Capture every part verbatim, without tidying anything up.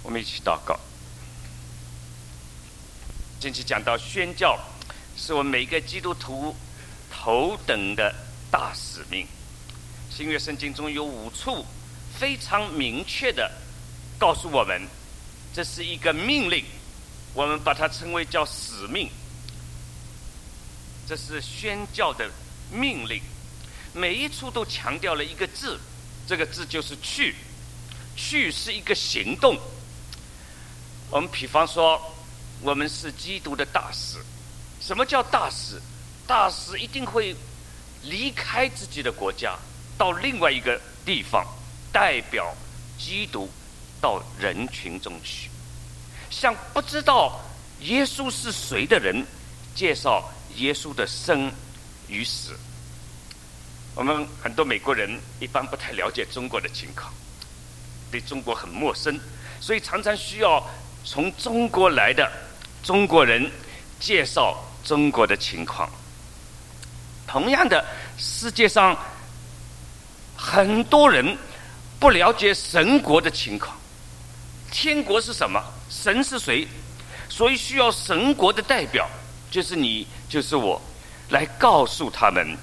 我们一起祷告。近期讲到宣教是我们每一个基督徒头等的大使命。新约圣经中有五处非常明确的告诉我们，这是一个命令，我们把它称为叫使命。这是宣教的命令，每一处都强调了一个字，这个字就是去。去是一个行动。我们比方说，我们是基督的大使。什么叫大使？大使一定会离开自己的国家，到另外一个地方，代表基督到人群中去，向不知道耶稣是谁的人介绍耶稣的生与死。我们很多美国人一般不太了解中国的情况，对中国很陌生，所以常常需要从中国来的中国人介绍中国的情况。同样的，世界上很多人不了解神国的情况，天国是什么？神是谁？所以需要神国的代表，就是你，就是我，来告诉他们。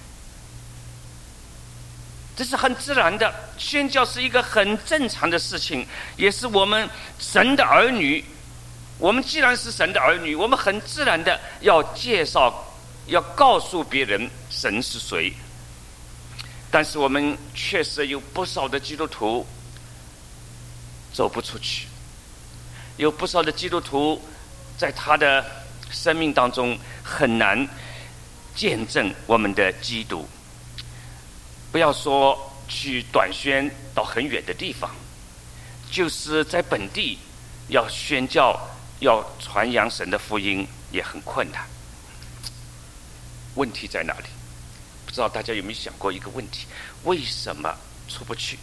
这是很自然的，宣教是一个很正常的事情，也是我们神的儿女。我们既然是神的儿女，我们很自然的要介绍，要告诉别人神是谁。但是我们确实有不少的基督徒走不出去，有不少的基督徒在他的生命当中很难见证我们的基督。不要说去短宣到很远的地方，就是在本地要宣教，要传扬神的福音也很困难。问题在哪里？不知道大家有没有想过一个问题：为什么出不去？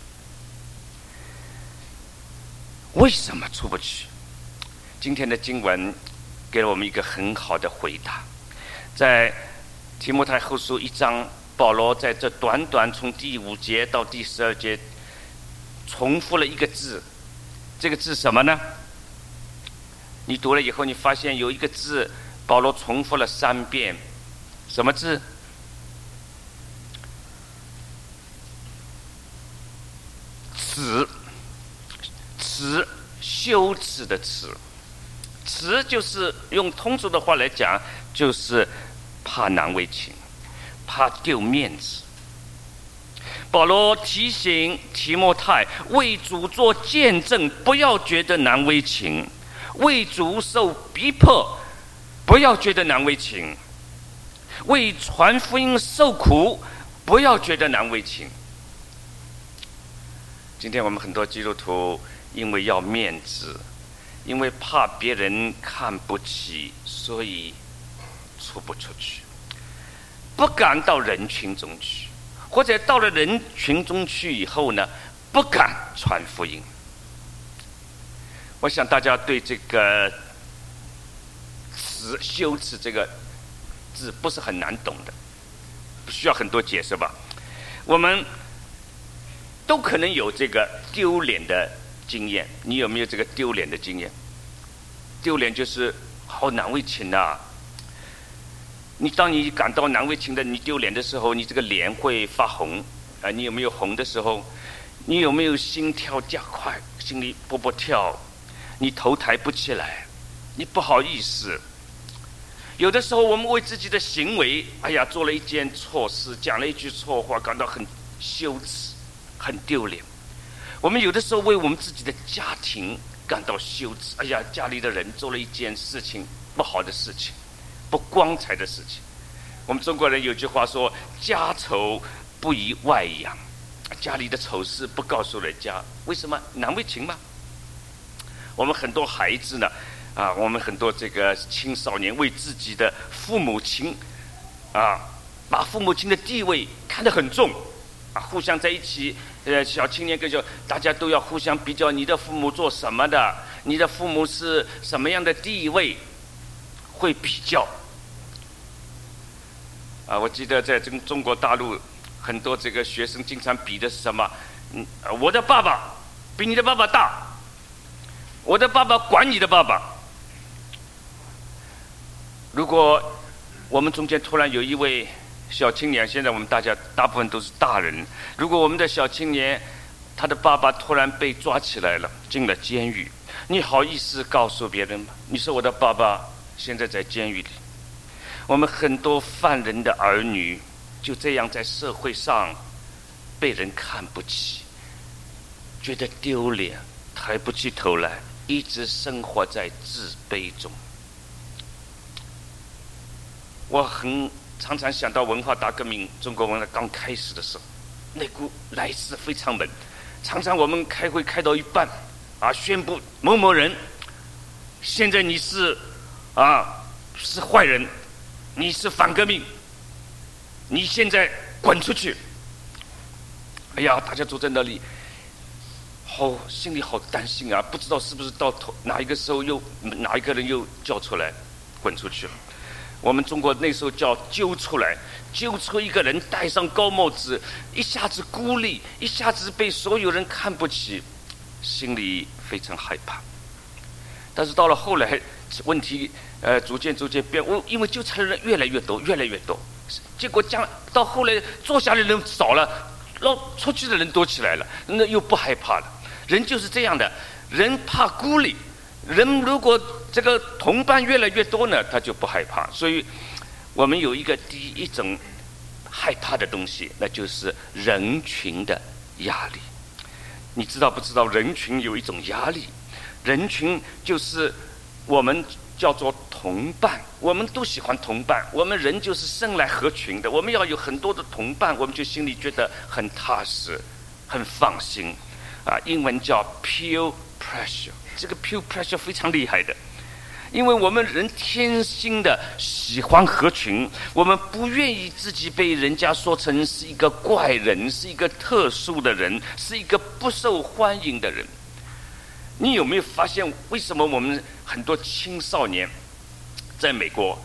为什么出不去？今天的经文给了我们一个很好的回答。在提摩太后书一章，保罗在这短短从第五节到第十二节重复了一个字，这个字什么呢？你读了以后，你发现有一个字保罗重复了三遍，什么字？耻，耻，羞耻的耻。耻就是用通俗的话来讲，就是怕难为情，怕丢面子。保罗提醒提摩太，为主做见证，不要觉得难为情；为主受逼迫，不要觉得难为情；为传福音受苦，不要觉得难为情。今天我们很多基督徒因为要面子，因为怕别人看不起，所以出不出去，不敢到人群中去，或者到了人群中去以后呢，不敢传福音。我想大家对这个耻，羞耻这个字不是很难懂的，不需要很多解释吧？我们都可能有这个丢脸的经验。你有没有这个丢脸的经验？丢脸就是好难为情啊！你当你感到难为情的，你丢脸的时候，你这个脸会发红啊、呃！你有没有红的时候？你有没有心跳加快，心里蹦蹦跳？你头抬不起来，你不好意思。有的时候我们为自己的行为，哎呀，做了一件错事，讲了一句错话，感到很羞耻，很丢脸。我们有的时候为我们自己的家庭感到羞耻，哎呀，家里的人做了一件事情，不好的事情，不光彩的事情。我们中国人有句话说，家丑不宜外扬，家里的丑事不告诉人家，为什么？难为情吗？我们很多孩子呢，啊，我们很多这个青少年为自己的父母亲啊，把父母亲的地位看得很重啊，互相在一起，呃，小青年跟小大家都要互相比较，你的父母做什么的，你的父母是什么样的地位，会比较。啊，我记得在中中国大陆，很多这个学生经常比的是什么？嗯，我的爸爸比你的爸爸大， 我的爸爸管你的爸爸。如果我们中间突然有一位小青年，现在我们大家大部分都是大人，如果我们的小青年他的爸爸突然被抓起来了，进了监狱，你好意思告诉别人吗？你说我的爸爸现在在监狱里。我们很多犯人的儿女就这样在社会上被人看不起，觉得丢脸，抬不起头来，一直生活在自卑中。我很常常想到文化大革命，中国文化刚开始的时候，那股来势非常猛。常常我们开会开到一半，啊，宣布某某人，现在你是啊是坏人，你是反革命，你现在滚出去。哎呀，大家坐在那里，好心里好担心啊，不知道是不是到头哪一个时候又哪一个人又叫出来滚出去了。我们中国那时候叫揪出来，揪出一个人戴上高帽子，一下子孤立，一下子被所有人看不起，心里非常害怕。但是到了后来，问题呃逐渐逐渐变，我因为纠缠的人越来越多，越来越多，结果将到后来坐下来的人少了，然后出去的人多起来了，那又不害怕了。人就是这样的，人怕孤立。人如果这个同伴越来越多呢，他就不害怕。所以我们有一个第一种害怕的东西，那就是人群的压力。你知道不知道人群有一种压力？人群就是我们叫做同伴，我们都喜欢同伴，我们人就是生来合群的，我们要有很多的同伴，我们就心里觉得很踏实，很放心啊。英文叫 peer pressure， 这个 peer pressure 非常厉害的，因为我们人天性的喜欢合群，我们不愿意自己被人家说成是一个怪人，是一个特殊的人，是一个不受欢迎的人。你有没有发现，为什么我们很多青少年在美国、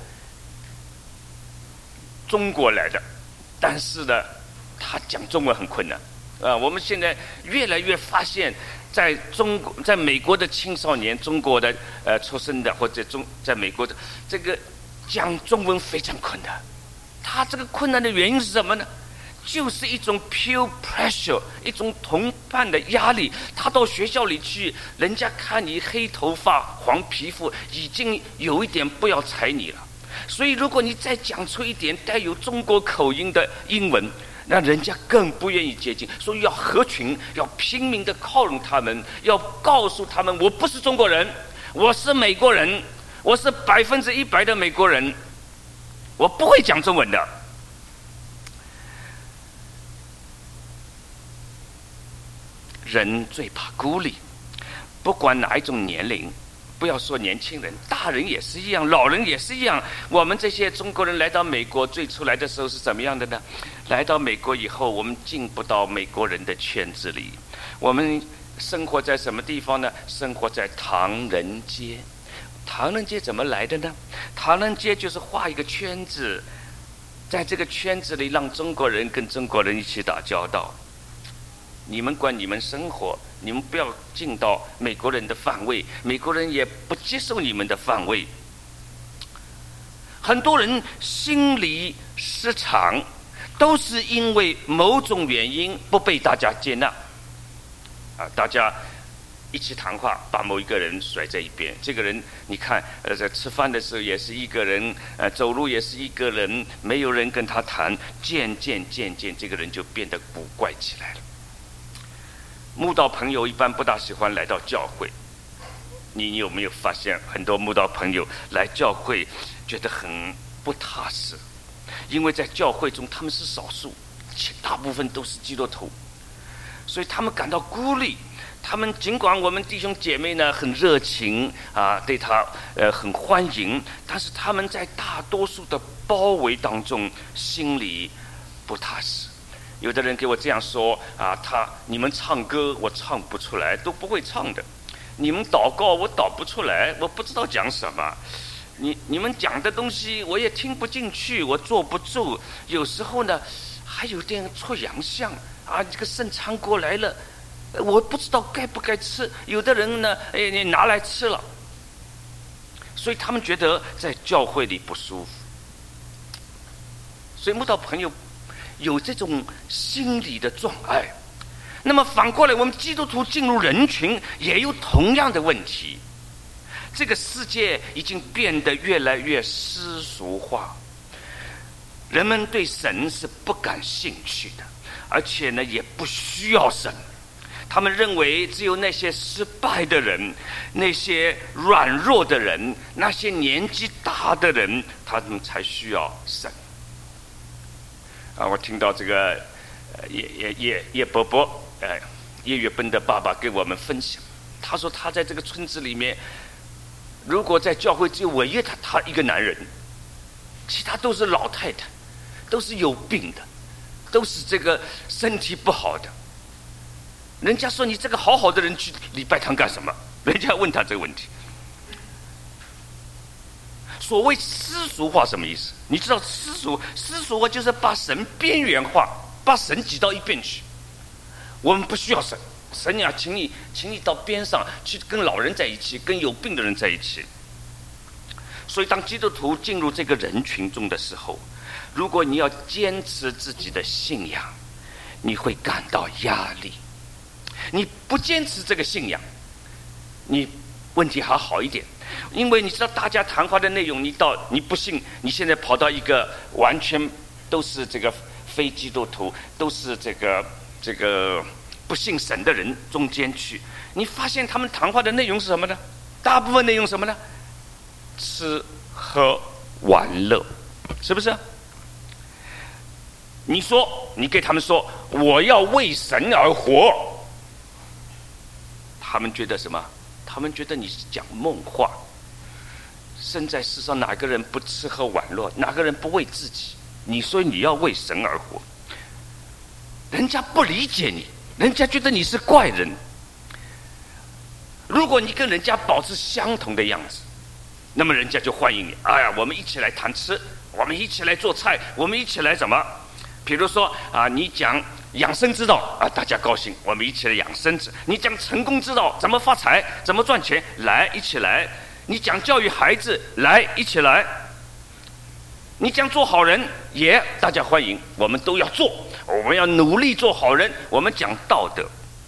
中国来的，但是呢，他讲中文很困难啊？我们现在越来越发现，在中国、在美国的青少年，中国的呃出生的或者中在美国的这个讲中文非常困难。他这个困难的原因是什么呢？就是一种 peer pressure， 一种同伴的压力。他到学校里去，人家看你黑头发、黄皮肤，已经有一点不要睬你了。所以，如果你再讲出一点带有中国口音的英文，那人家更不愿意接近。所以要合群，要拼命的靠拢他们，要告诉他们，我不是中国人，我是美国人，我是百分之一百的美国人，我不会讲中文的。人最怕孤立，不管哪一种年龄，不要说年轻人，大人也是一样，老人也是一样。我们这些中国人来到美国，最初来的时候是怎么样的呢？来到美国以后，我们进不到美国人的圈子里。我们生活在什么地方呢？生活在唐人街。唐人街怎么来的呢？唐人街就是画一个圈子，在这个圈子里让中国人跟中国人一起打交道。你们管你们生活，你们不要进到美国人的范围，美国人也不接受你们的范围。很多人心理失常，都是因为某种原因不被大家接纳。啊，大家一起谈话，把某一个人甩在一边。这个人，你看，呃，在吃饭的时候也是一个人，呃，走路也是一个人，没有人跟他谈。渐渐渐渐，这个人就变得古怪起来了。慕道朋友一般不大喜欢来到教会，你有没有发现很多慕道朋友来教会觉得很不踏实？因为在教会中他们是少数，大部分都是基督徒，所以他们感到孤立。他们尽管我们弟兄姐妹呢很热情啊，对他呃很欢迎，但是他们在大多数的包围当中，心里不踏实。有的人给我这样说啊，他你们唱歌我唱不出来，都不会唱的；你们祷告我祷不出来，我不知道讲什么；你你们讲的东西我也听不进去，我坐不住。有时候呢，还有点出洋相啊，这个圣餐过来了， 我不知道该不该吃。有的人呢，哎，你拿来吃了，所以他们觉得在教会里不舒服。所以慕道朋友有这种心理的障碍。那么反过来，我们基督徒进入人群也有同样的问题。这个世界已经变得越来越世俗化，人们对神是不感兴趣的，而且呢也不需要神。他们认为只有那些失败的人，那些软弱的人，那些年纪大的人，他们才需要神。啊，我听到这个呃叶叶叶叶伯伯，呃叶月奔的爸爸给我们分享，他说他在这个村子里面，如果在教会只有唯一他他一个男人，其他都是老太太，都是有病的，都是这个身体不好的。人家说你这个好好的人去礼拜堂干什么？人家问他这个问题。所谓世俗化什么意思？你知道世俗世俗化就是把神边缘化，把神挤到一边去。我们不需要神，神呀，请你请你到边上去跟老人在一起，跟有病的人在一起。所以当基督徒进入这个人群中的时候，如果你要坚持自己的信仰，你会感到压力。你不坚持这个信仰，你问题还好一点，因为你知道大家谈话的内容，你到你不信，你现在跑到一个完全都是这个非基督徒，都是这个这个不信神的人中间去，你发现他们谈话的内容是什么呢？大部分内容什么呢？吃喝玩乐，是不是？你说你给他们说我要为神而活，他们觉得什么？他们觉得你是讲梦话。生在世上哪个人不吃喝玩乐？哪个人不为自己？你说你要为神而活，人家不理解你，人家觉得你是怪人。如果你跟人家保持相同的样子，那么人家就欢迎你。哎呀，我们一起来谈吃，我们一起来做菜，我们一起来什么？比如说啊，你讲养生之道啊，大家高兴，我们一起来养生之。你讲成功之道，怎么发财，怎么赚钱，来一起来。你讲教育孩子，来一起来。你讲做好人，也大家欢迎，我们都要做，我们要努力做好人。我们讲道德，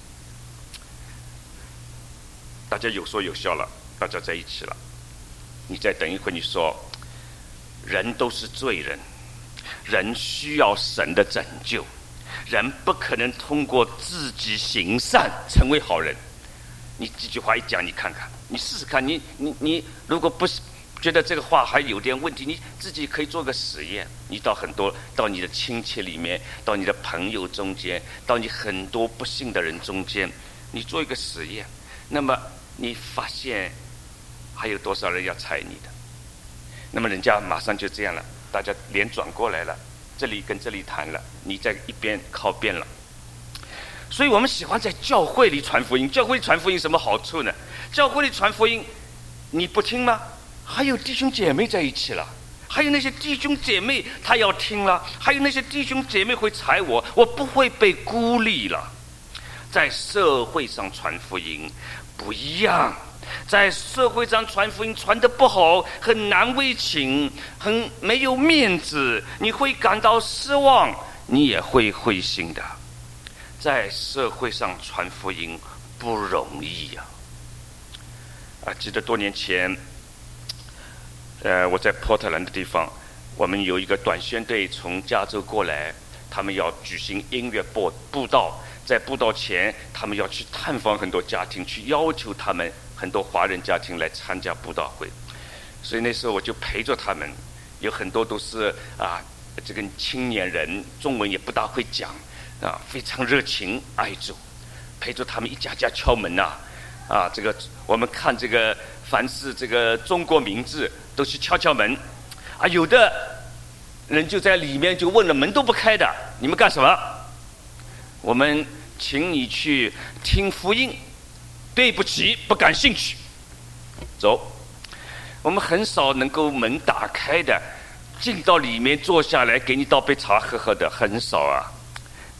大家有说有笑了，大家在一起了。你再等一会，你说人都是罪人，人需要神的拯救，人不可能通过自己行善成为好人。你这句话一讲，你看看，你试试看，你你你如果不觉得这个话还有点问题，你自己可以做个实验。你到很多到你的亲戚里面，到你的朋友中间，到你很多不信的人中间，你做一个实验，那么你发现还有多少人要睬你的？那么人家马上就这样了，大家脸转过来了，这里跟这里谈了，你在一边靠边了。所以我们喜欢在教会里传福音。教会里传福音什么好处呢？教会里传福音，你不听吗？还有弟兄姐妹在一起了，还有那些弟兄姐妹他要听了，还有那些弟兄姐妹会睬我，我不会被孤立了。在社会上传福音不一样，在社会上传福音传得不好，很难为情，很没有面子，你会感到失望，你也会灰心的。在社会上传福音不容易呀、啊！啊，记得多年前，呃，我在波特兰的地方，我们有一个短宣队从加州过来，他们要举行音乐布布道，在布道前，他们要去探访很多家庭，去要求他们很多华人家庭来参加布道会，所以那时候我就陪着他们，有很多都是啊，这个青年人，中文也不大会讲。啊，非常热情爱主，陪着他们一家家敲门呐、啊，啊，这个我们看这个凡是这个中国名字都去敲敲门，啊，有的人就在里面就问了，门都不开的，你们干什么？我们请你去听福音，对不起，不感兴趣，走。我们很少能够门打开的，进到里面坐下来给你倒杯茶喝喝的，很少啊。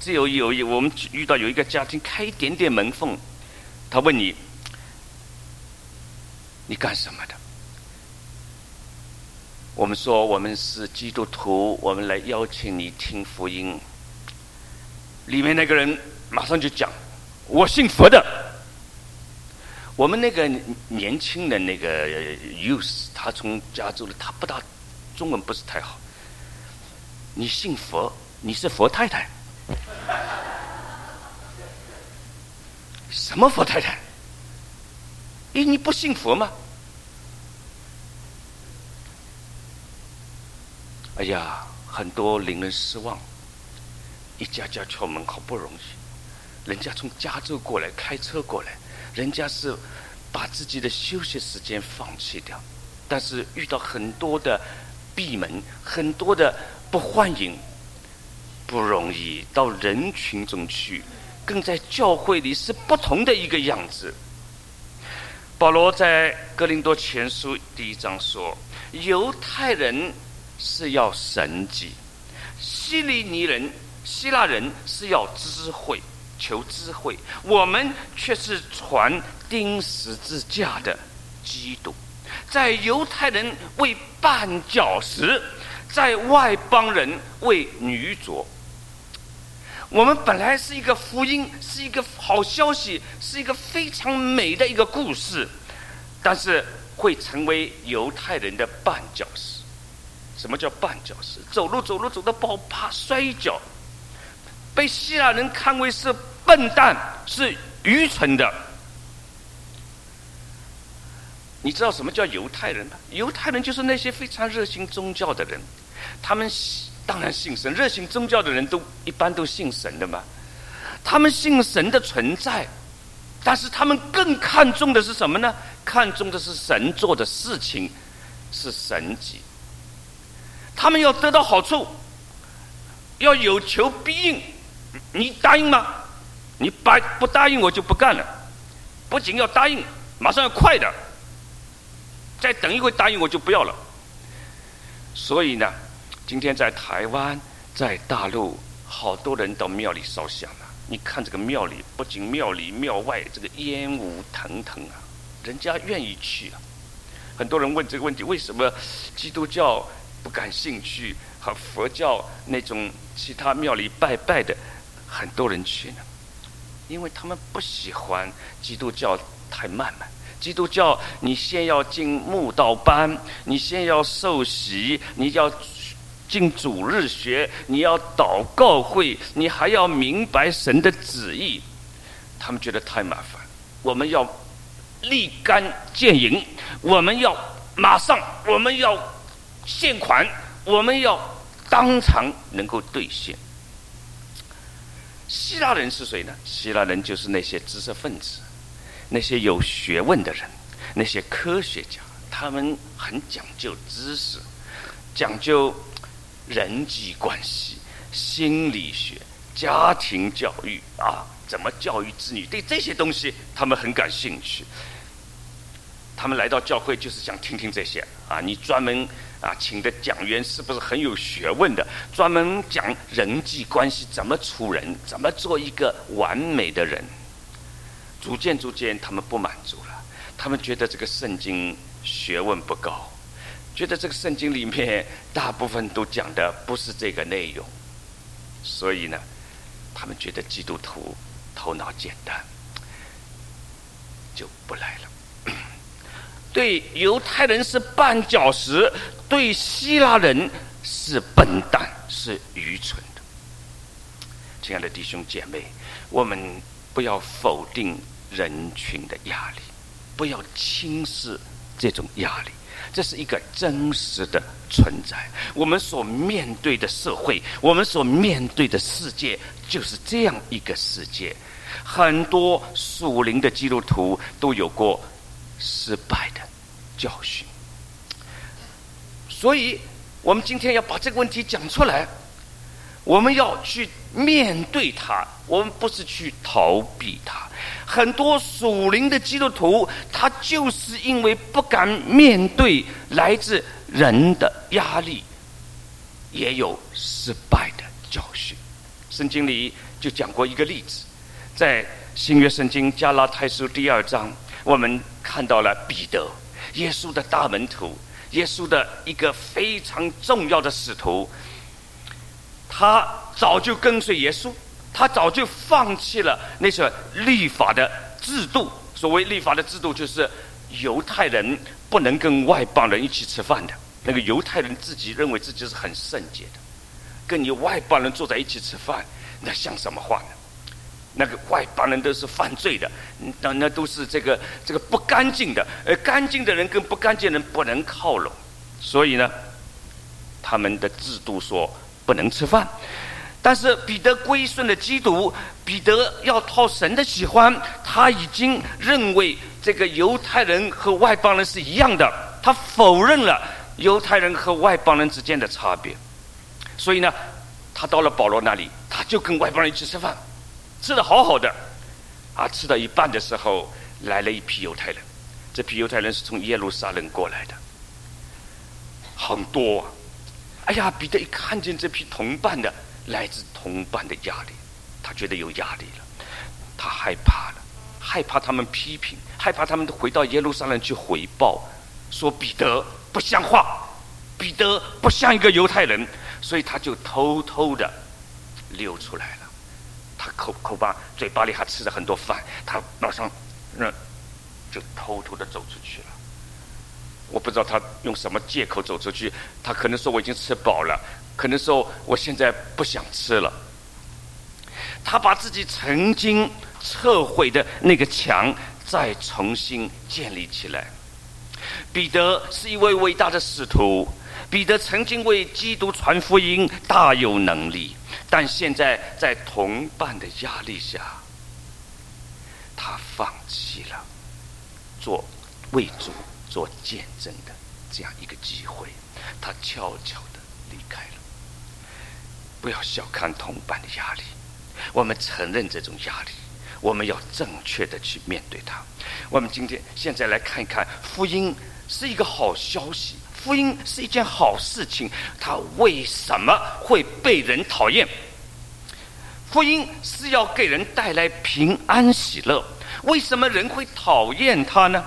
只有有一我们遇到有一个家庭开一点点门缝，他问你，你干什么的？我们说我们是基督徒，我们来邀请你听福音。里面那个人马上就讲，我信佛的。我们那个年轻的那个 youth， 他从加州的，他不大中文不是太好。你信佛，你是佛太太？什么佛太太？咦，你不信佛吗？哎呀，很多令人失望。一家家敲门，好不容易，人家从加州过来，开车过来，人家是把自己的休息时间放弃掉，但是遇到很多的闭门，很多的不欢迎，不容易到人群中去，更在教会里是不同的一个样子。保罗在哥林多前书第一章说，犹太人是要神迹，希利尼人希腊人是要智慧，求智慧，我们却是传钉十字架的基督。在犹太人为绊脚石，在外邦人为女佐。我们本来是一个福音，是一个好消息，是一个非常美的一个故事，但是会成为犹太人的绊脚石。什么叫绊脚石？走路走路走到不好，怕摔一跤，被希腊人看为是笨蛋，是愚蠢的。你知道什么叫犹太人吗？犹太人就是那些非常热心宗教的人，他们当然信神，热心宗教的人都一般都信神的嘛。他们信神的存在，但是他们更看重的是什么呢？看重的是神做的事情，是神迹。他们要得到好处，要有求必应。你答应吗？你不答应我就不干了。不仅要答应，马上要快的。再等一会答应我就不要了。所以呢，今天在台湾，在大陆，好多人到庙里烧香了。你看这个庙里，不仅庙里庙外这个烟雾腾腾啊，人家愿意去啊。很多人问这个问题，为什么基督教不感兴趣，和佛教那种其他庙里拜拜的很多人去呢？因为他们不喜欢基督教太慢慢。基督教你先要进慕道班，你先要受洗，你要进主日学，你要祷告会，你还要明白神的旨意。他们觉得太麻烦，我们要立竿见影，我们要马上，我们要现款，我们要当场能够兑现。希腊人是谁呢？希腊人就是那些知识分子，那些有学问的人，那些科学家，他们很讲究知识，讲究人际关系、心理学、家庭教育啊，怎么教育子女，对这些东西他们很感兴趣。他们来到教会就是想听听这些啊，你专门啊请的讲员是不是很有学问的，专门讲人际关系，怎么处人，怎么做一个完美的人。逐渐逐渐他们不满足了，他们觉得这个圣经学问不高，觉得这个圣经里面大部分都讲的不是这个内容，所以呢他们觉得基督徒头脑简单，就不来了。对犹太人是绊脚石，对希腊人是笨蛋，是愚蠢的。亲爱的弟兄姐妹，我们不要否定人群的压力，不要轻视这种压力，这是一个真实的存在。我们所面对的社会，我们所面对的世界，就是这样一个世界。很多属灵的基督徒都有过失败的教训，所以我们今天要把这个问题讲出来，我们要去面对它，我们不是去逃避它。很多属灵的基督徒，他就是因为不敢面对来自人的压力，也有失败的教训。圣经里就讲过一个例子，在新约圣经加拉太书第二章，我们看到了彼得，耶稣的大门徒，耶稣的一个非常重要的使徒，他早就跟随耶稣，他早就放弃了那些律法的制度。所谓律法的制度，就是犹太人不能跟外邦人一起吃饭的。那个犹太人自己认为自己是很圣洁的，跟你外邦人坐在一起吃饭，那像什么话呢？那个外邦人都是犯罪的，那那都是这个这个不干净的，而干净的人跟不干净的人不能靠拢，所以呢，他们的制度说不能吃饭。但是彼得归顺了基督，彼得要讨神的喜欢，他已经认为这个犹太人和外邦人是一样的，他否认了犹太人和外邦人之间的差别。所以呢，他到了保罗那里，他就跟外邦人一起吃饭，吃得好好的啊，吃到一半的时候，来了一批犹太人。这批犹太人是从耶路撒冷过来的，很多啊。哎呀，彼得一看见这批同伴的，来自同伴的压力，他觉得有压力了，他害怕了，害怕他们批评，害怕他们回到耶路撒冷去回报，说彼得不像话，彼得不像一个犹太人，所以他就偷偷的溜出来了。他口口巴嘴巴里还吃了很多饭，他马上那就偷偷的走出去了。我不知道他用什么借口走出去，他可能说我已经吃饱了，可能说我现在不想吃了。他把自己曾经撤毁的那个墙再重新建立起来。彼得是一位伟大的使徒，彼得曾经为基督传福音大有能力，但现在在同伴的压力下，他放弃了做为主做见证的这样一个机会，他悄悄地离开了。不要小看同伴的压力，我们承认这种压力，我们要正确的去面对它。我们今天现在来看一看，福音是一个好消息，福音是一件好事情，它为什么会被人讨厌？福音是要给人带来平安喜乐，为什么人会讨厌它呢？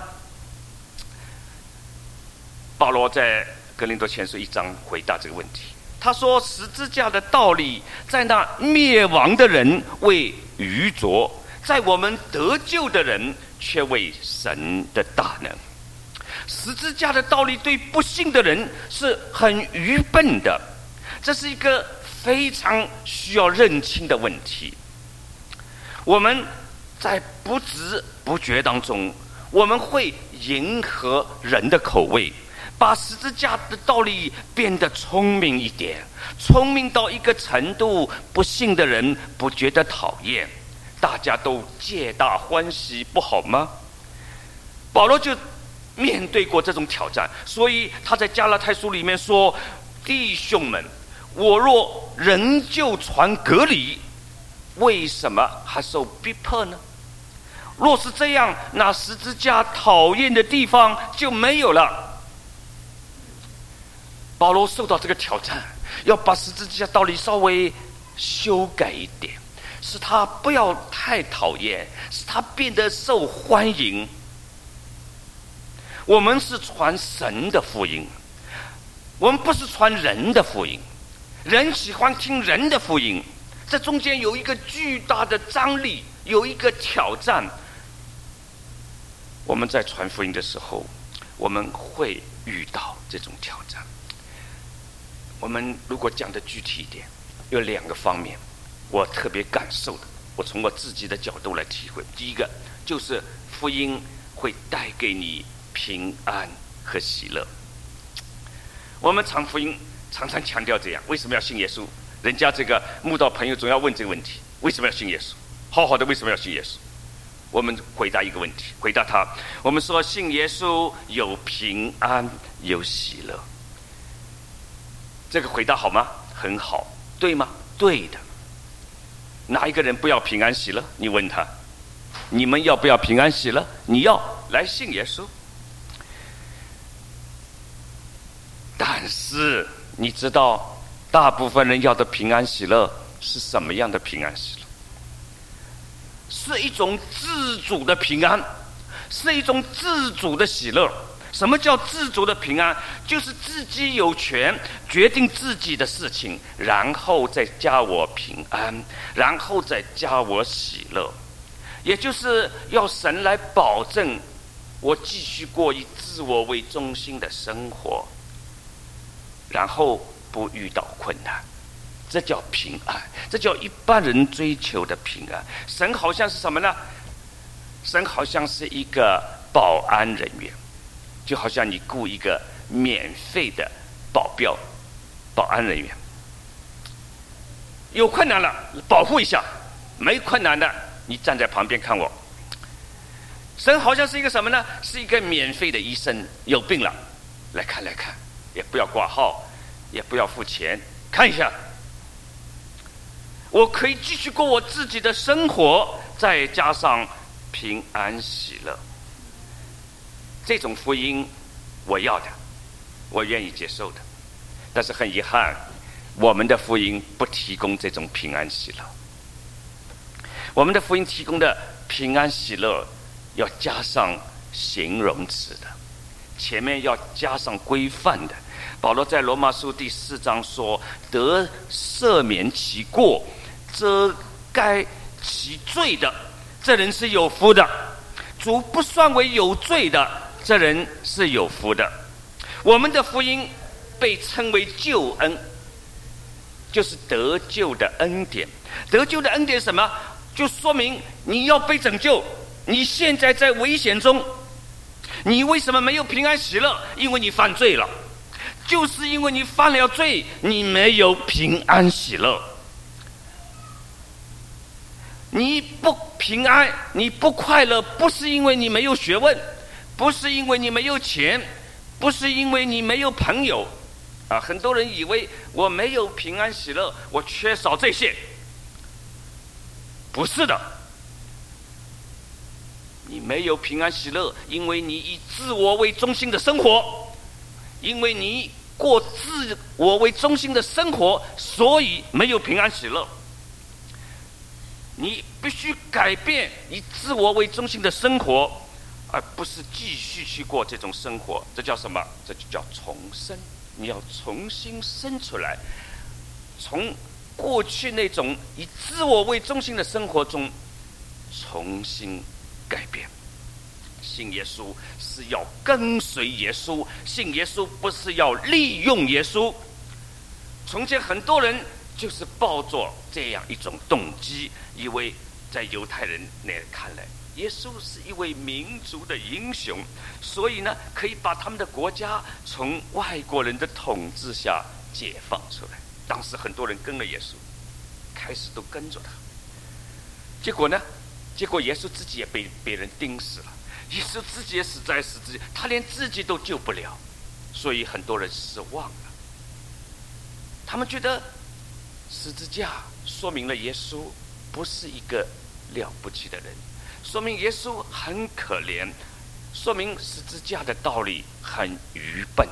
保罗在哥林多前书一章回答这个问题，他说十字架的道理在那灭亡的人为愚拙，在我们得救的人却为神的大能。十字架的道理对不信的人是很愚笨的，这是一个非常需要认清的问题。我们在不知不觉当中，我们会迎合人的口味，把十字架的道理变得聪明一点，聪明到一个程度，不信的人不觉得讨厌，大家都皆大欢喜，不好吗？保罗就面对过这种挑战，所以他在加拉太书里面说：弟兄们，我若仍旧传革礼，为什么还受逼迫呢？若是这样，那十字架讨厌的地方就没有了。保罗受到这个挑战，要把十字架道理稍微修改一点，使他不要太讨厌，使他变得受欢迎。我们是传神的福音，我们不是传人的福音。人喜欢听人的福音，这中间有一个巨大的张力，有一个挑战。我们在传福音的时候，我们会遇到这种挑战。我们如果讲的具体一点，有两个方面我特别感受的，我从我自己的角度来体会。第一个就是福音会带给你平安和喜乐。我们传福音常常强调这样，为什么要信耶稣？人家这个慕道朋友总要问这个问题，为什么要信耶稣？好好的，为什么要信耶稣？我们回答一个问题，回答他，我们说信耶稣有平安有喜乐。这个回答好吗？很好，对吗？对的。哪一个人不要平安喜乐？你问他，你们要不要平安喜乐？你要，来信耶稣。但是你知道大部分人要的平安喜乐是什么样的平安喜乐？ 是一种自主的平安，是一种自主的喜乐。什么叫自主的平安？就是自己有权决定自己的事情，然后再加我平安，然后再加我喜乐。也就是要神来保证我继续过以自我为中心的生活，然后不遇到困难。这叫平安，这叫一般人追求的平安。神好像是什么呢？神好像是一个保安人员，就好像你雇一个免费的保镖、保安人员。有困难了，保护一下；没困难的，你站在旁边看我。神好像是一个什么呢？是一个免费的医生，有病了，来看来看，也不要挂号，也不要付钱，看一下。我可以继续过我自己的生活，再加上平安喜乐。这种福音我要的，我愿意接受的。但是很遗憾，我们的福音不提供这种平安喜乐。我们的福音提供的平安喜乐要加上形容词的，前面要加上规范的。保罗在罗马书第四章说：得赦免其过，遮盖其罪的，这人是有福的；主不算为有罪的，这人是有福的。我们的福音被称为救恩，就是得救的恩典。得救的恩典是什么？就说明你要被拯救，你现在在危险中，你为什么没有平安喜乐？因为你犯罪了，就是因为你犯了罪，你没有平安喜乐。你不平安，你不快乐，不是因为你没有学问，不是因为你没有钱，不是因为你没有朋友啊！很多人以为我没有平安喜乐，我缺少这些。不是的，你没有平安喜乐，因为你以自我为中心的生活，因为你过自我为中心的生活，所以没有平安喜乐。你必须改变以自我为中心的生活，而不是继续去过这种生活。这叫什么？这就叫重生。你要重新生出来，从过去那种以自我为中心的生活中重新改变。信耶稣是要跟随耶稣，信耶稣不是要利用耶稣。从前很多人就是抱着这样一种动机，以为在犹太人那看来，耶稣是一位民族的英雄，所以呢，可以把他们的国家从外国人的统治下解放出来。当时很多人跟了耶稣，开始都跟着他。结果呢？结果耶稣自己也被别人钉死了，耶稣自己也死在十字架，他连自己都救不了，所以很多人失望了。他们觉得十字架说明了耶稣不是一个了不起的人，说明耶稣很可怜，说明十字架的道理很愚笨。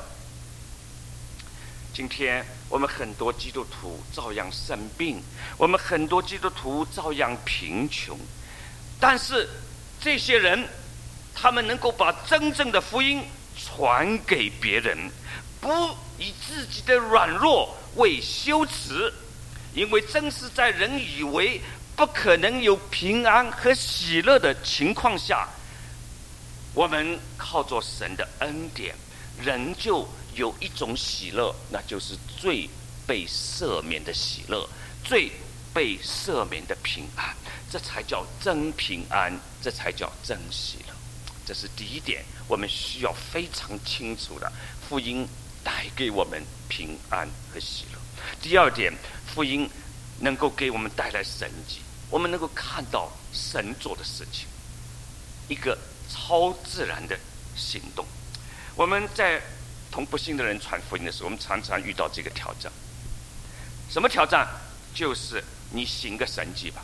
今天我们很多基督徒照样生病，我们很多基督徒照样贫穷，但是这些人他们能够把真正的福音传给别人，不以自己的软弱为羞耻，因为正是在人以为不可能有平安和喜乐的情况下，我们靠着神的恩典，仍旧有一种喜乐，那就是罪被赦免的喜乐，罪被赦免的平安，这才叫真平安，这才叫真喜乐。这是第一点，我们需要非常清楚的，福音带给我们平安和喜乐。第二点，福音能够给我们带来神迹，我们能够看到神做的事情，一个超自然的行动。我们在同不信的人传福音的时候，我们常常遇到这个挑战。什么挑战？就是你行个神迹吧，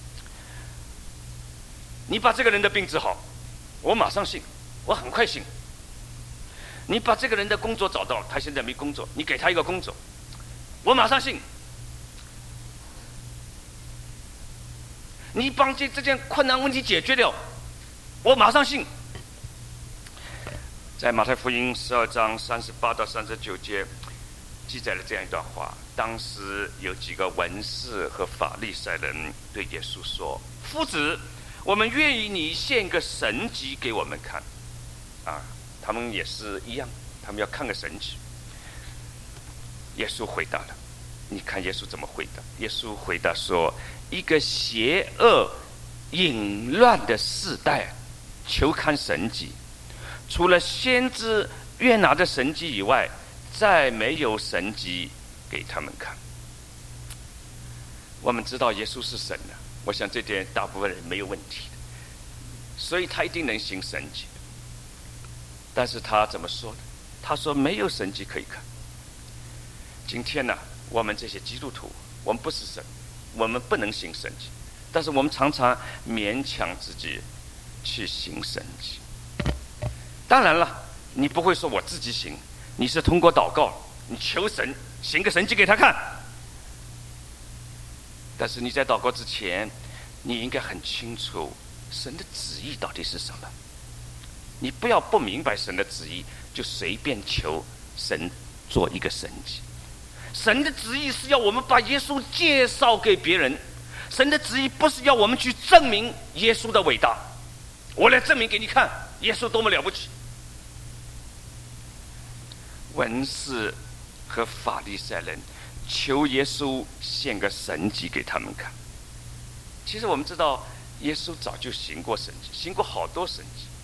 你把这个人的病治好，我马上信，我很快信。你把这个人的工作找到，他现在没工作，你给他一个工作，我马上信。 你帮这这件困难问题解决了，我马上信。在马太福音十二章三十八到三十九节记载了这样一段话：当时有几个文士和法利赛人对耶稣说：“夫子，我们愿意你献个神迹给我们看。”啊，他们也是一样，他们要看个神迹。耶稣回答了，你看耶稣怎么回答？耶稣回答说：“一个邪恶淫乱的世代，求看神迹，除了先知约拿的神迹以外，再没有神迹给他们看。”我们知道耶稣是神的，我想这点大部分人没有问题的，所以他一定能行神迹。但是他怎么说的？他说没有神迹可以看。今天呢，我们这些基督徒，我们不是神，我们不能行神迹，但是我们常常勉强自己去行神迹。当然了，你不会说我自己行，你是通过祷告，你求神行个神迹给他看。但是你在祷告之前，你应该很清楚神的旨意到底是什么。你不要不明白神的旨意就随便求神做一个神迹。神的旨意是要我们把耶稣介绍给别人，神的旨意不是要我们去证明耶稣的伟大，我来证明给你看耶稣多么了不起。文士和法利赛人求耶稣献个神迹给他们看。其实我们知道耶稣早就行过神迹，行过好多神迹，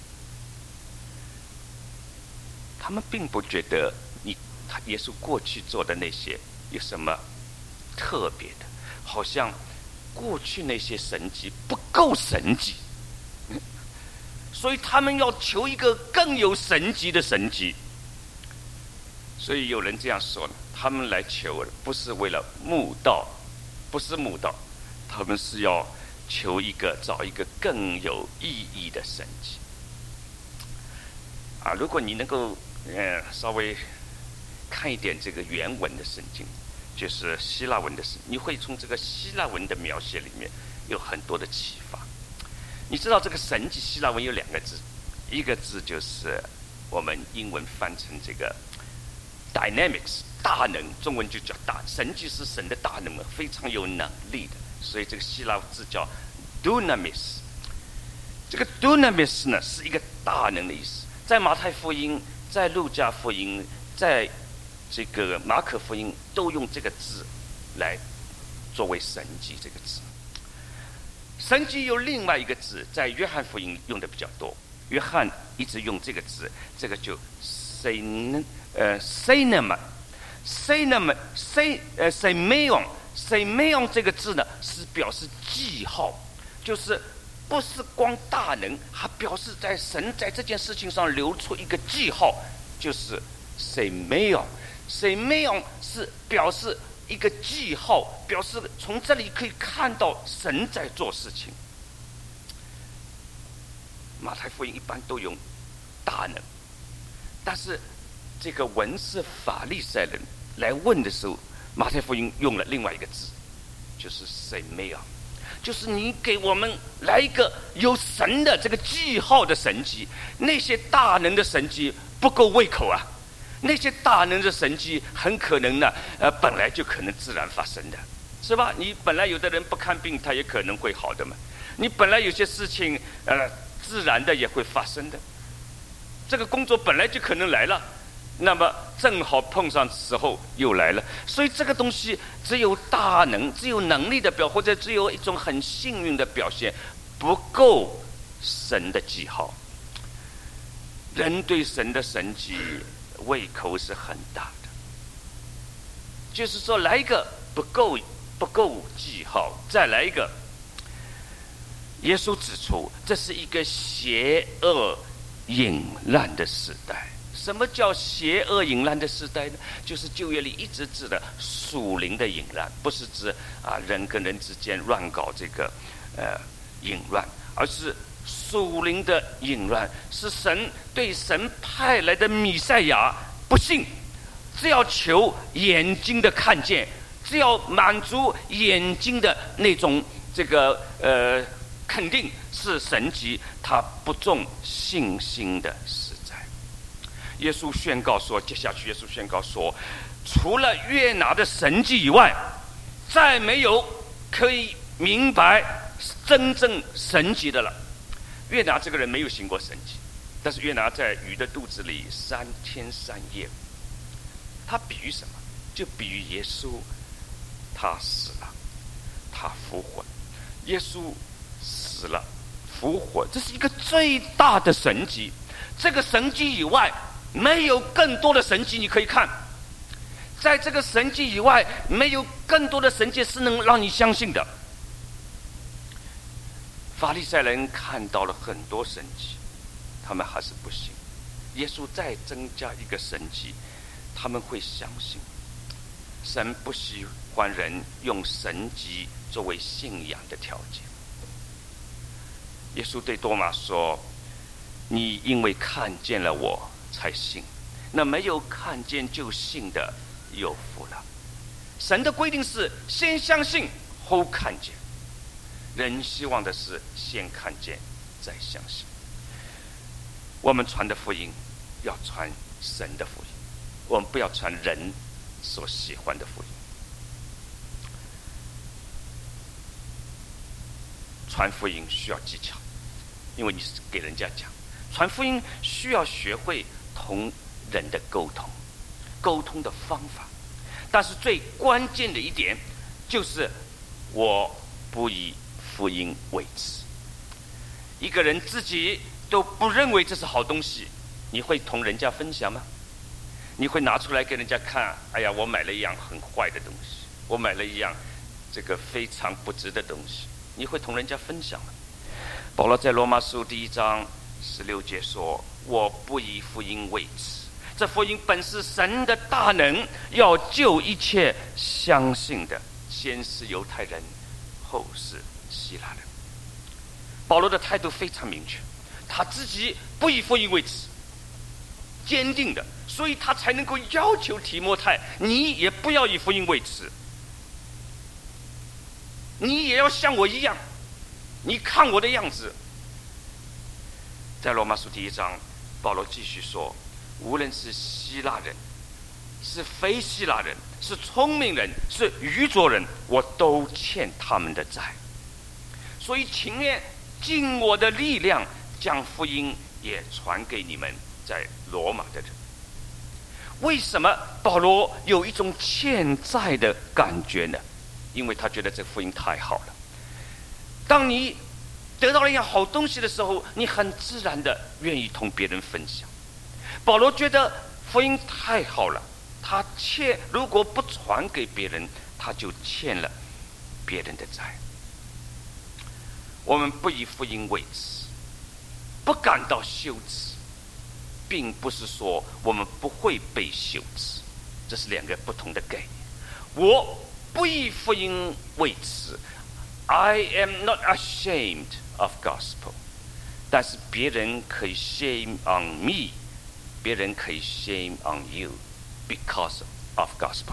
他们并不觉得你他耶稣过去做的那些有什么特别的，好像过去那些神迹不够神迹，所以他们要求一个更有神迹的神迹。所以有人这样说了，他们来求不是为了慕道，不是慕道，他们是要求一个找一个更有意义的神迹。啊，如果你能够呃稍微看一点这个原文的圣经，就是希腊文的圣经，你会从这个希腊文的描写里面有很多的启发。你知道这个神迹希腊文有两个字，一个字就是我们英文翻成这个 dynamics 大能，中文就叫大神迹，是神的大能，非常有能力的，所以这个希腊字叫 dunamis。 这个 dunamis 呢是一个大能的意思，在马太福音、在路加福音、在这个马可福音都用这个字来作为神迹这个字。神迹有另外一个字，在约翰福音用的比较多，约翰一直用这个字，这个就 sein 呃 seinema seinema sei 呃 semeion semeion 这个字呢是表示记号，就是不是光大能，还表示在神在这件事情上留出一个记号，就是 semeion semeion 是表示一个记号，表示从这里可以看到神在做事情。马太福音一般都用大能，但是这个文士法利赛人来问的时候，马太福音用了另外一个字，就是 semeion， 就是你给我们来一个有神的这个记号的神迹。那些大能的神迹不够胃口啊，那些大能的神迹很可能呢，呃，本来就可能自然发生的，是吧？你本来有的人不看病，他也可能会好的嘛。你本来有些事情，呃，自然的也会发生的。这个工作本来就可能来了，那么正好碰上时候又来了。所以这个东西只有大能，只有能力的表，或者只有一种很幸运的表现，不够神的记号。人对神的神迹胃口是很大的，就是说来一个不够不够记号，再来一个。耶稣指出，这是一个邪恶淫乱的时代。什么叫邪恶淫乱的时代呢？就是旧约里一直指的属灵的淫乱，不是指啊人跟人之间乱搞这个呃淫乱，而是属灵的淫乱，是神对神派来的弥赛亚不信，只要求眼睛的看见，只要满足眼睛的那种这个呃肯定是神迹，他不重信心的实在。耶稣宣告说，接下去耶稣宣告说，除了约拿的神迹以外，再没有可以明白真正神迹的了。约拿这个人没有行过神迹，但是约拿在鱼的肚子里三天三夜，他比喻什么？就比喻耶稣，他死了，他复活。耶稣死了，复活，这是一个最大的神迹。这个神迹以外，没有更多的神迹你可以看。在这个神迹以外，没有更多的神迹是能让你相信的。法利赛人看到了很多神迹，他们还是不信。耶稣再增加一个神迹，他们会相信。神不喜欢人用神迹作为信仰的条件。耶稣对多马说，你因为看见了我才信，那没有看见就信的有福了。神的规定是先相信后看见，人希望的是先看见再相信。我们传的福音要传神的福音，我们不要传人所喜欢的福音。传福音需要技巧，因为你是给人家讲。传福音需要学会同人的沟通，沟通的方法。但是最关键的一点就是我不以福音为耻。一个人自己都不认为这是好东西，你会同人家分享吗？你会拿出来给人家看，哎呀，我买了一样很坏的东西，我买了一样这个非常不值的东西，你会同人家分享吗？保罗在罗马书第一章十六节说，我不以福音为耻，这福音本是神的大能，要救一切相信的，先是犹太人，后是希腊人。保罗的态度非常明确，他自己不以福音为耻，坚定的，所以他才能够要求提摩太，你也不要以福音为耻，你也要像我一样，你看我的样子。在罗马书第一章，保罗继续说，无论是希腊人，是非希腊人，是聪明人，是愚拙人，我都欠他们的债，所以情愿尽我的力量将福音也传给你们在罗马的人。为什么保罗有一种欠债的感觉呢？因为他觉得这福音太好了。当你得到了一样好东西的时候，你很自然的愿意同别人分享。保罗觉得福音太好了，他欠，如果不传给别人，他就欠了别人的债。我们不以福音为耻，不感到羞耻，并不是说我们不会被羞耻，这是两个不同的概念。我不以福音为耻， I am not ashamed of gospel， 但是别人可以 shame on me， 别人可以 shame on you because of gospel。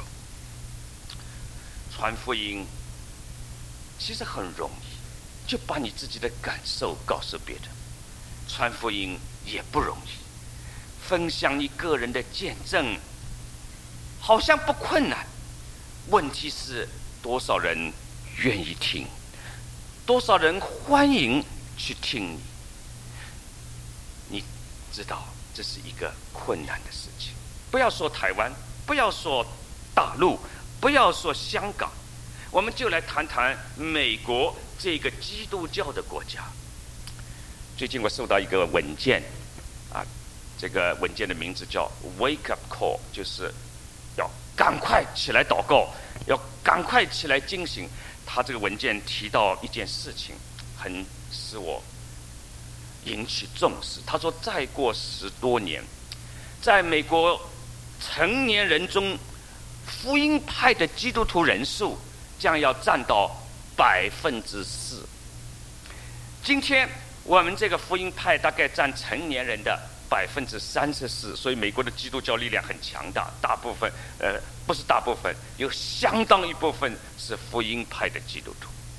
传福音其实很容易，就把你自己的感受告诉别人。传福音也不容易，分享你个人的见证好像不困难，问题是多少人愿意听，多少人欢迎去听你。你知道这是一个困难的事情。不要说台湾，不要说大陆，不要说香港，我们就来谈谈美国这个基督教的国家。最近我收到一个文件啊，这个文件的名字叫 Wake Up Call， 就是要赶快起来祷告，要赶快起来警醒。他这个文件提到一件事情，很使我引起重视。他说，再过十多年，在美国成年人中，福音派的基督徒人数将要占到百分之四。今天我们这个福音派大概占成年人的百分之三十四，所以美国的基督教力量很强大，大部分呃不是大部分，有相当一部分是福音派的基督徒。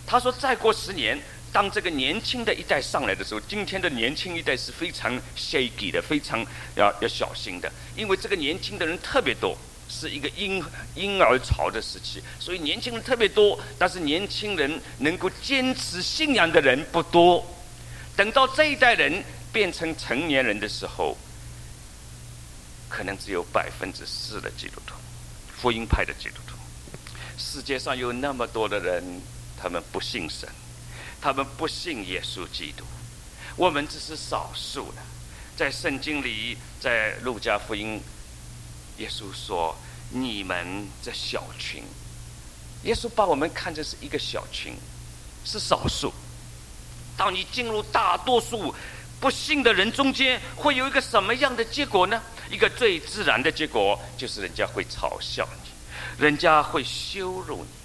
他说再过十年，当这个年轻的一代上来的时候，今天的年轻一代是非常 shaky 的，非常要要小心的，因为这个年轻的人特别多，是一个婴婴儿潮的时期，所以年轻人特别多，但是年轻人能够坚持信仰的人不多。等到这一代人变成成年人的时候，可能只有百分之四的基督徒，福音派的基督徒。世界上有那么多的人，他们不信神，他们不信耶稣基督，我们只是少数的。在圣经里，在路加福音，耶稣说：“你们这小群。”耶稣把我们看成是一个小群，是少数。当你进入大多数不信的人中间，会有一个什么样的结果呢？一个最自然的结果就是人家会嘲笑你，人家会羞辱你。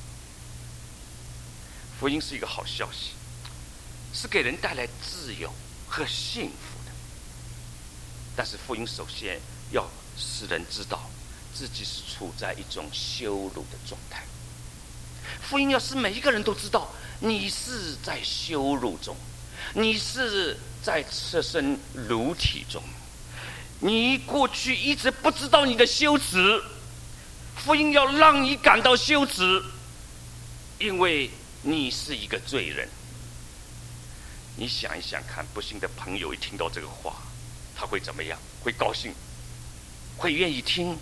福音是一个好消息，是给人带来自由和幸福的。但是福音首先要使人知道自己是处在一种羞辱的状态。福音要使每一个人都知道，你是在羞辱中，你是在赤身裸体中，你过去一直不知道你的羞耻，福音要让你感到羞耻，因为你是一个罪人。你想一想看，不幸的朋友一听到这个话，他会怎么样？会高兴？会愿意听？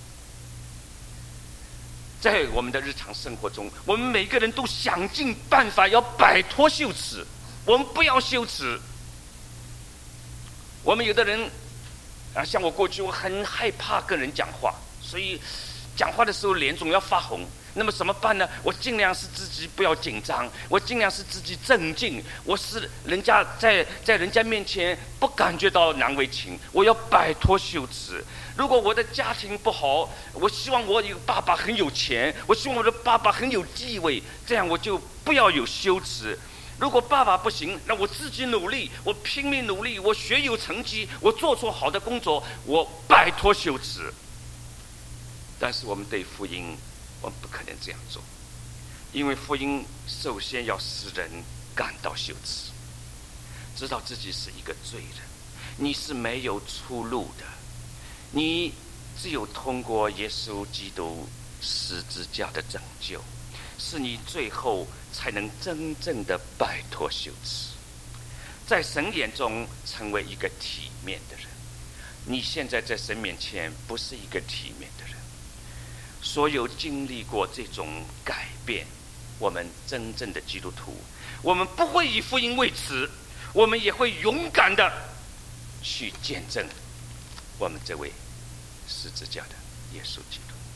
在我们的日常生活中，我们每个人都想尽办法要摆脱羞耻，我们不要羞耻。我们有的人啊，像我过去，我很害怕跟人讲话，所以讲话的时候脸总要发红。那么怎么办呢？我尽量是自己不要紧张，我尽量是自己镇静，我是人家在在人家面前不感觉到难为情，我要摆脱羞耻。如果我的家庭不好，我希望我有爸爸很有钱，我希望我的爸爸很有地位，这样我就不要有羞耻。如果爸爸不行，那我自己努力，我拼命努力，我学有成绩，我做出好的工作，我摆脱羞耻。但是我们对福音，我们不可能这样做，因为福音首先要使人感到羞耻，知道自己是一个罪人，你是没有出路的，你只有通过耶稣基督十字架的拯救，是你最后才能真正的摆脱羞耻，在神眼中成为一个体面的人。你现在在神面前不是一个体面的人。所有经历过这种改变，我们真正的基督徒，我们不会以福音为耻，我们也会勇敢的去见证我们这位十字架的耶稣基督。